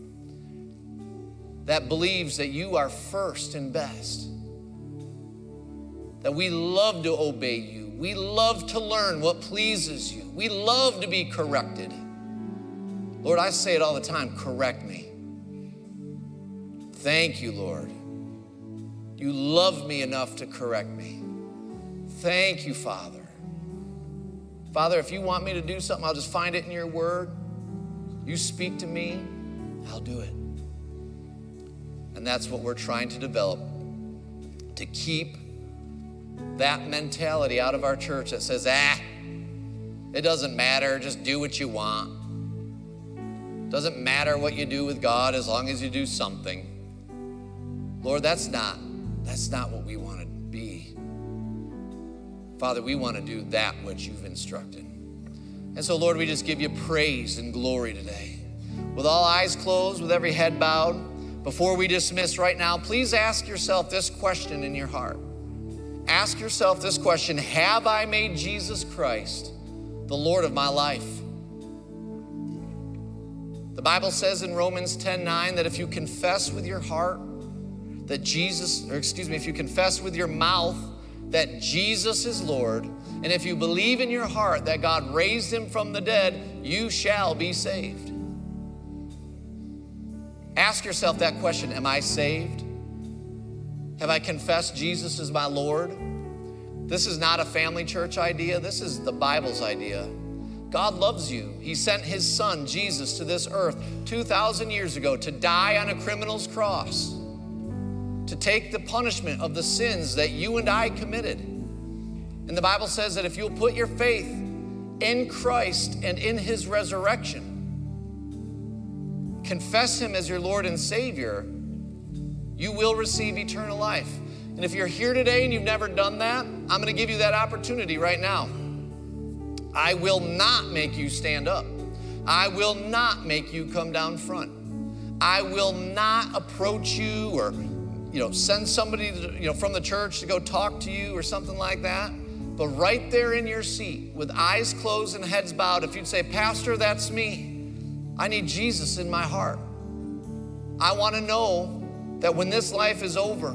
that believes that you are first and best. That we love to obey you. We love to learn what pleases you. We love to be corrected. Lord, I say it all the time, correct me. Thank you, Lord. You love me enough to correct me. Thank you, Father. Father, if you want me to do something, I'll just find it in your word. You speak to me, I'll do it. And that's what we're trying to develop, to keep that mentality out of our church that says, ah, it doesn't matter, just do what you want. Doesn't matter what you do with God as long as you do something. Lord, that's not, that's not what we want to be. Father, we want to do that which you've instructed. And so, Lord, we just give you praise and glory today. With all eyes closed, with every head bowed, before we dismiss right now, please ask yourself this question in your heart. Ask yourself this question: have I made Jesus Christ the Lord of my life? The Bible says in Romans ten nine that if you confess with your heart that Jesus, or excuse me, if you confess with your mouth that Jesus is Lord, and if you believe in your heart that God raised him from the dead, you shall be saved. Ask yourself that question: am I saved? Have I confessed Jesus as my Lord? This is not a family church idea. This is the Bible's idea. God loves you. He sent his son, Jesus, to this earth two thousand years ago to die on a criminal's cross, to take the punishment of the sins that you and I committed. And the Bible says that if you'll put your faith in Christ and in his resurrection, confess him as your Lord and Savior, you will receive eternal life. And if you're here today and you've never done that, I'm going to give you that opportunity right now. I will not make you stand up. I will not make you come down front. I will not approach you or, you know, send somebody, to, you know, from the church to go talk to you or something like that. But right there in your seat, with eyes closed and heads bowed, if you'd say, Pastor, that's me. I need Jesus in my heart. I want to know that when this life is over,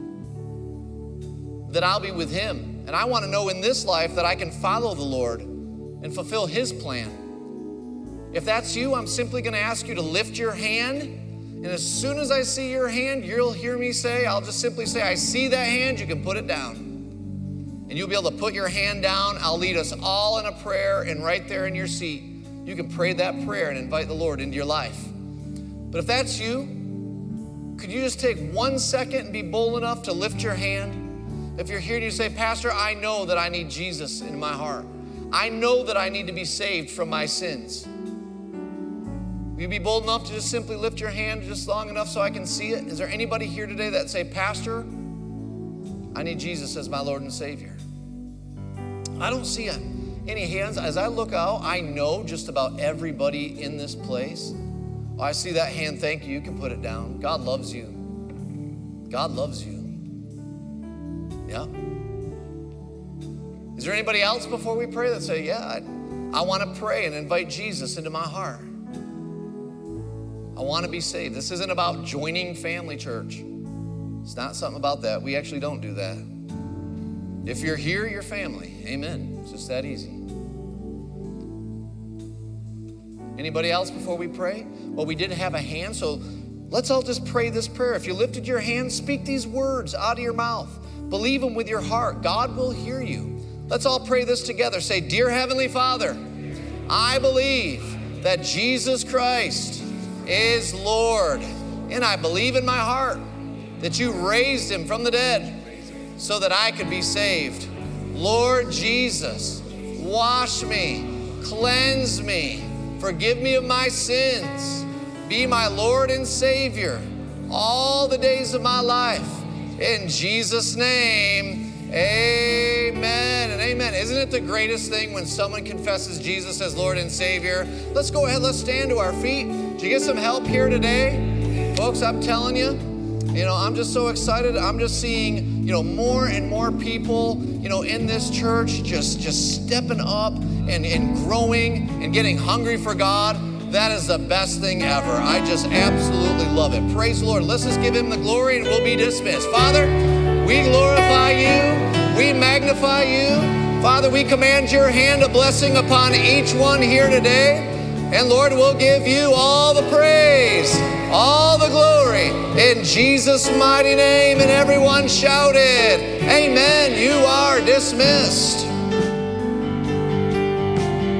that I'll be with him. And I want to know in this life that I can follow the Lord and fulfill his plan. If that's you, I'm simply going to ask you to lift your hand. And as soon as I see your hand, you'll hear me say, I'll just simply say, I see that hand, you can put it down. And you'll be able to put your hand down. I'll lead us all in a prayer, and right there in your seat, you can pray that prayer and invite the Lord into your life. But if that's you, could you just take one second and be bold enough to lift your hand? If you're here and you say, Pastor, I know that I need Jesus in my heart. I know that I need to be saved from my sins. Will you be bold enough to just simply lift your hand just long enough so I can see it? Is there anybody here today that say, Pastor, I need Jesus as my Lord and Savior? I don't see any hands. As I look out, I know just about everybody in this place. Oh, I see that hand. Thank you. You can put it down. God loves you. God loves you. Yeah. Is there anybody else before we pray that say, yeah, I, I want to pray and invite Jesus into my heart. I want to be saved. This isn't about joining family church. It's not something about that. We actually don't do that. If you're here, you're family. Amen. It's just that easy. Anybody else before we pray? Well, we did have a hand, so let's all just pray this prayer. If you lifted your hand, speak these words out of your mouth. Believe them with your heart. God will hear you. Let's all pray this together. Say, Dear Heavenly Father, I believe that Jesus Christ is Lord. And I believe in my heart that you raised him from the dead so that I could be saved. Lord Jesus, wash me, cleanse me, forgive me of my sins. Be my Lord and Savior all the days of my life. In Jesus' name, amen and amen. Isn't it the greatest thing when someone confesses Jesus as Lord and Savior? Let's go ahead, let's stand to our feet. Did you get some help here today? Folks, I'm telling you, you know, I'm just so excited. I'm just seeing, you know, more and more people, you know, in this church just, just stepping up and, and growing and getting hungry for God. That is the best thing ever. I just absolutely love it. Praise the Lord. Let's just give him the glory and we'll be dismissed. Father, we glorify you. We magnify you. Father, we command your hand of blessing upon each one here today. And Lord, we'll give you all the praise, all the glory in Jesus' mighty name. And everyone shouted, amen. You are dismissed.